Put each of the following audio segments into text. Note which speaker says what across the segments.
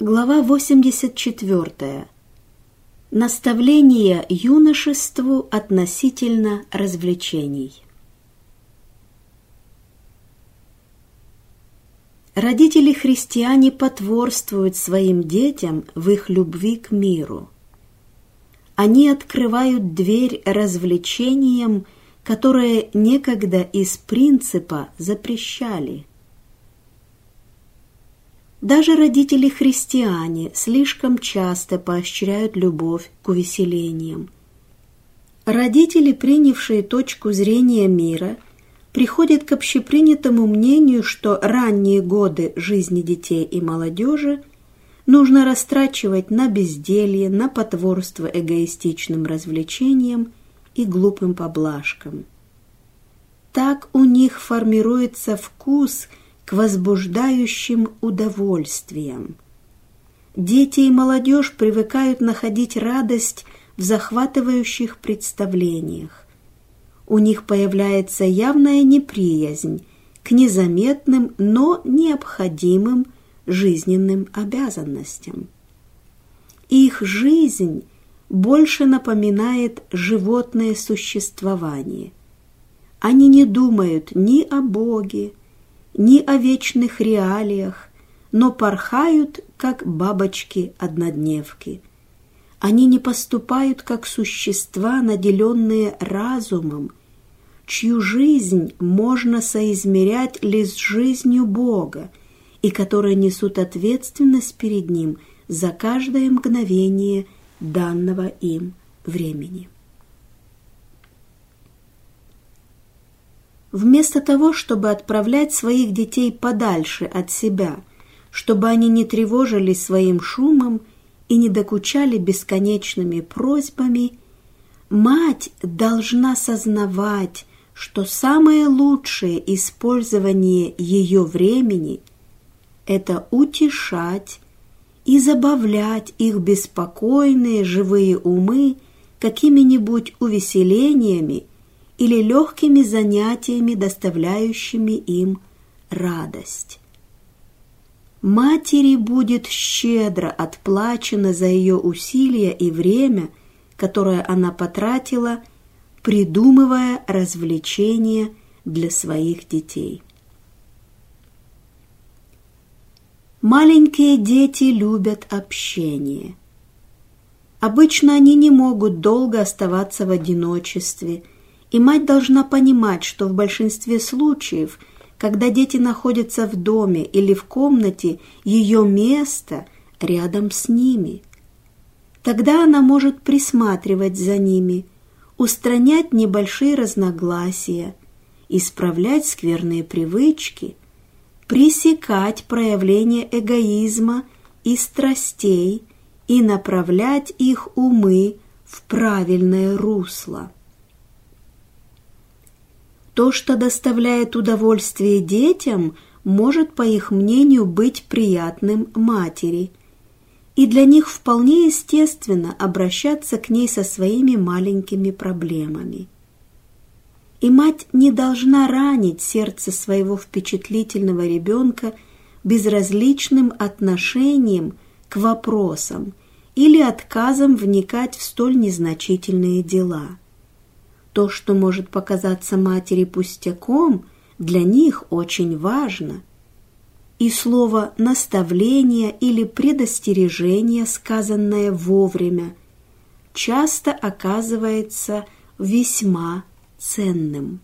Speaker 1: Глава 84. Наставление юношеству относительно развлечений. Родители-христиане потворствуют своим детям в их любви к миру. Они открывают дверь развлечениям, которые некогда из принципа запрещали. Даже родители-христиане слишком часто поощряют любовь к увеселениям. Родители, принявшие точку зрения мира, приходят к общепринятому мнению, что ранние годы жизни детей и молодежи нужно растрачивать на безделье, на потворство эгоистичным развлечениям и глупым поблажкам. Так у них формируется вкус к возбуждающим удовольствиям. Дети и молодежь привыкают находить радость в захватывающих представлениях. У них появляется явная неприязнь к незаметным, но необходимым жизненным обязанностям. Их жизнь больше напоминает животное существование. Они не думают ни о Боге, ни о вечных реалиях, но порхают, как бабочки-однодневки. Они не поступают, как существа, наделенные разумом, чью жизнь можно соизмерять лишь с жизнью Бога, и которые несут ответственность перед Ним за каждое мгновение данного им времени. Вместо того, чтобы отправлять своих детей подальше от себя, чтобы они не тревожили своим шумом и не докучали бесконечными просьбами, мать должна сознавать, что самое лучшее использование ее времени – это утешать и забавлять их беспокойные живые умы какими-нибудь увеселениями или легкими занятиями, доставляющими им радость. Матери будет щедро отплачено за ее усилия и время, которое она потратила, придумывая развлечения для своих детей. Маленькие дети любят общение. Обычно они не могут долго оставаться в одиночестве, и мать должна понимать, что в большинстве случаев, когда дети находятся в доме или в комнате, ее место рядом с ними. Тогда она может присматривать за ними, устранять небольшие разногласия, исправлять скверные привычки, пресекать проявления эгоизма и страстей и направлять их умы в правильное русло. То, что доставляет удовольствие детям, может, по их мнению, быть приятным матери, и для них вполне естественно обращаться к ней со своими маленькими проблемами. И мать не должна ранить сердце своего впечатлительного ребенка безразличным отношением к вопросам или отказом вникать в столь незначительные дела. То, что может показаться матери пустяком, для них очень важно. И слово «наставление» или «предостережение», сказанное вовремя, часто оказывается весьма ценным.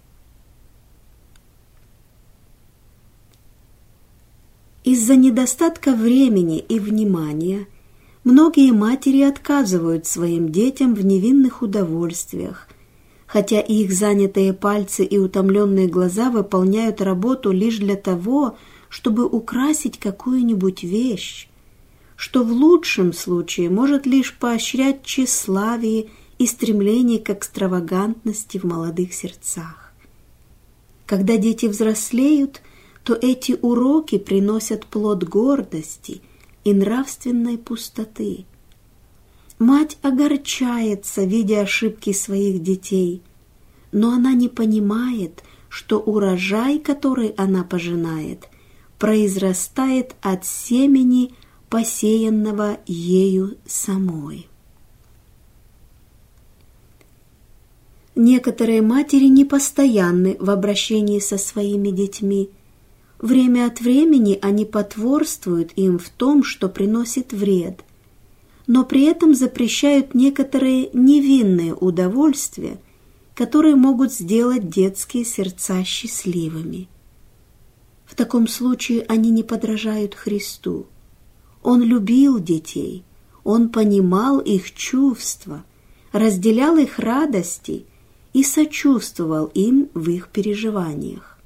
Speaker 1: Из-за недостатка времени и внимания многие матери отказывают своим детям в невинных удовольствиях, хотя их занятые пальцы и утомленные глаза выполняют работу лишь для того, чтобы украсить какую-нибудь вещь, что в лучшем случае может лишь поощрять тщеславие и стремление к экстравагантности в молодых сердцах. Когда дети взрослеют, то эти уроки приносят плод гордости и нравственной пустоты. Мать огорчается, видя ошибки своих детей, но она не понимает, что урожай, который она пожинает, произрастает от семени посеянного ею самой. Некоторые матери непостоянны в обращении со своими детьми. Время от времени они потворствуют им в том, что приносит вред, но при этом запрещают некоторые невинные удовольствия, которые могут сделать детские сердца счастливыми. В таком случае они не подражают Христу. Он любил детей, Он понимал их чувства, разделял их радости и сочувствовал им в их переживаниях.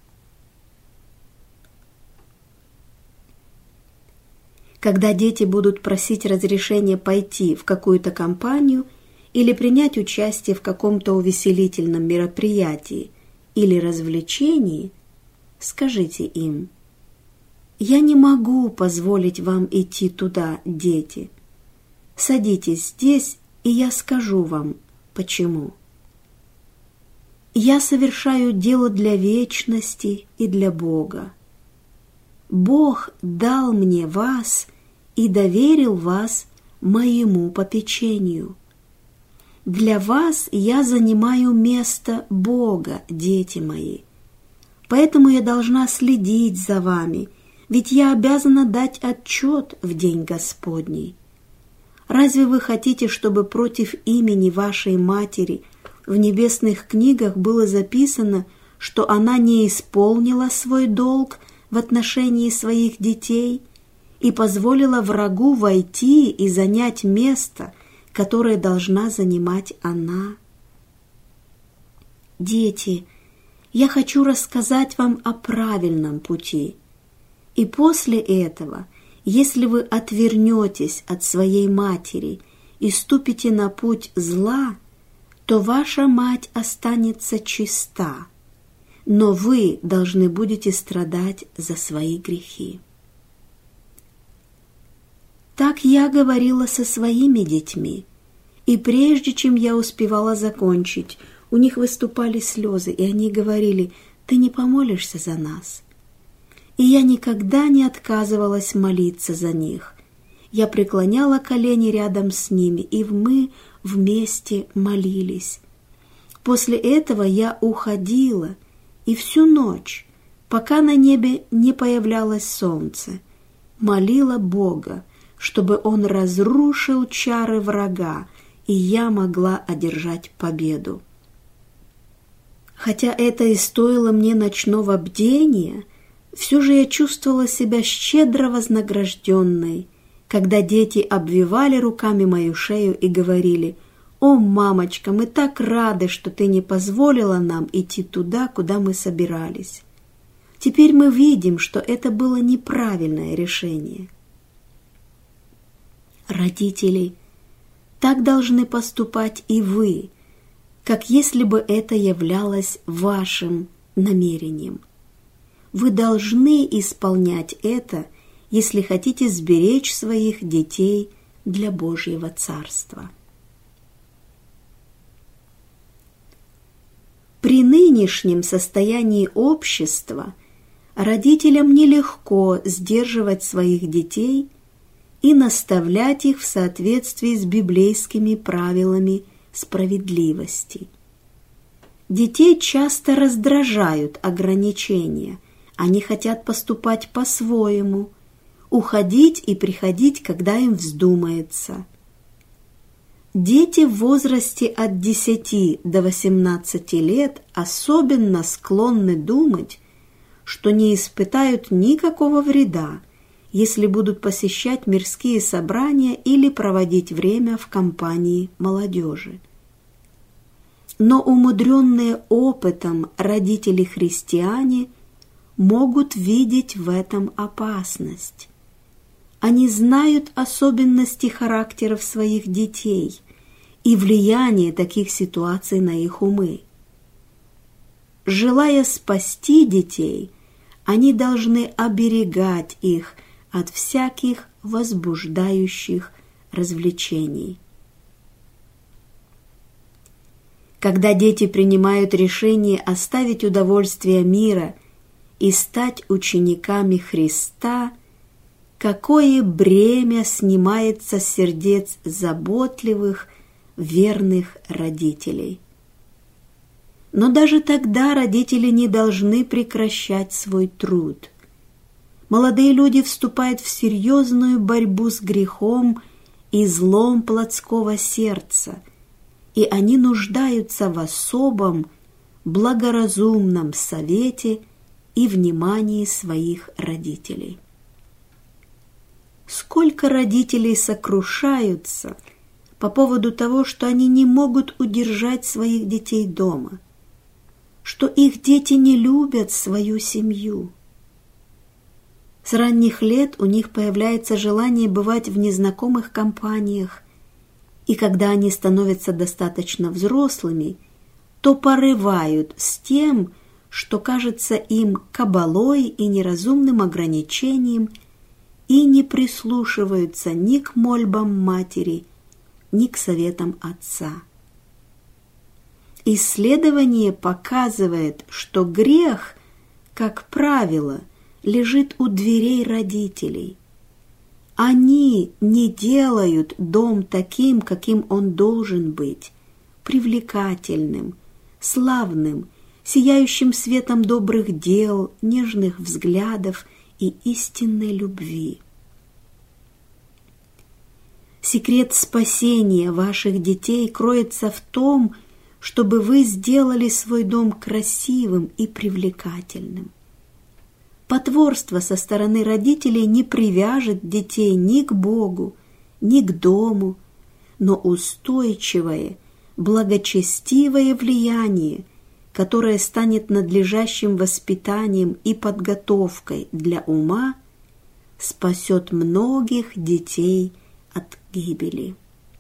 Speaker 1: Когда дети будут просить разрешения пойти в какую-то компанию или принять участие в каком-то увеселительном мероприятии или развлечении, скажите им: «Я не могу позволить вам идти туда, дети. Садитесь здесь, и я скажу вам, почему. Я совершаю дело для вечности и для Бога. Бог дал мне вас и доверил вас моему попечению. Для вас я занимаю место Бога, дети мои. Поэтому я должна следить за вами, ведь я обязана дать отчет в день Господний. Разве вы хотите, чтобы против имени вашей матери в небесных книгах было записано, что она не исполнила свой долг в отношении своих детей и позволила врагу войти и занять место, которое должна занимать она? Дети, я хочу рассказать вам о правильном пути. И после этого, если вы отвернетесь от своей матери и ступите на путь зла, то ваша мать останется чиста, но вы должны будете страдать за свои грехи. Так я говорила со своими детьми, и прежде чем я успевала закончить, у них выступали слезы, и они говорили: «Ты не помолишься за нас?» И я никогда не отказывалась молиться за них. Я преклоняла колени рядом с ними, и мы вместе молились. После этого я уходила, и всю ночь, пока на небе не появлялось солнце, молила Бога, чтобы Он разрушил чары врага, и я могла одержать победу. Хотя это и стоило мне ночного бдения, все же я чувствовала себя щедро вознагражденной, когда дети обвивали руками мою шею и говорили: «О, мамочка, мы так рады, что ты не позволила нам идти туда, куда мы собирались. Теперь мы видим, что это было неправильное решение». Родители, так должны поступать и вы, как если бы это являлось вашим намерением. Вы должны исполнять это, если хотите сберечь своих детей для Божьего Царства. При нынешнем состоянии общества родителям нелегко сдерживать своих детей и наставлять их в соответствии с библейскими правилами справедливости. Детей часто раздражают ограничения. Они хотят поступать по-своему, уходить и приходить, когда им вздумается. Дети в возрасте от 10 до 18 лет особенно склонны думать, что не испытают никакого вреда, если будут посещать мирские собрания или проводить время в компании молодежи. Но умудренные опытом родители-христиане могут видеть в этом опасность. Они знают особенности характеров своих детей и влияние таких ситуаций на их умы. Желая спасти детей, они должны оберегать их от всяких возбуждающих развлечений. Когда дети принимают решение оставить удовольствие мира и стать учениками Христа, какое бремя снимается с сердец заботливых, верных родителей. Но даже тогда родители не должны прекращать свой труд. Молодые люди вступают в серьезную борьбу с грехом и злом плотского сердца, и они нуждаются в особом, благоразумном совете и внимании своих родителей. Сколько родителей сокрушаются по поводу того, что они не могут удержать своих детей дома, что их дети не любят свою семью. С ранних лет у них появляется желание бывать в незнакомых компаниях, и когда они становятся достаточно взрослыми, то порывают с тем, что кажется им кабалой и неразумным ограничением, и не прислушиваются ни к мольбам матери, ни к советам отца. Исследование показывает, что грех, как правило, лежит у дверей родителей. Они не делают дом таким, каким он должен быть, привлекательным, славным, сияющим светом добрых дел, нежных взглядов и истинной любви. Секрет спасения ваших детей кроется в том, чтобы вы сделали свой дом красивым и привлекательным. Потворство со стороны родителей не привяжет детей ни к Богу, ни к дому, но устойчивое, благочестивое влияние, которое станет надлежащим воспитанием и подготовкой для ума, спасет многих детей от гибели.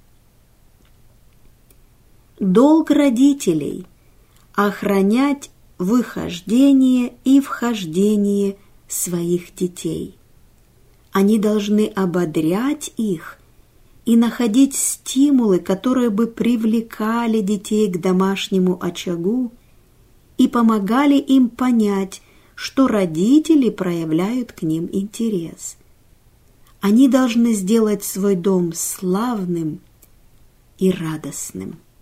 Speaker 1: Долг родителей – охранять выхождение и вхождение своих детей. Они должны ободрять их и находить стимулы, которые бы привлекали детей к домашнему очагу и помогали им понять, что родители проявляют к ним интерес. Они должны сделать свой дом славным и радостным.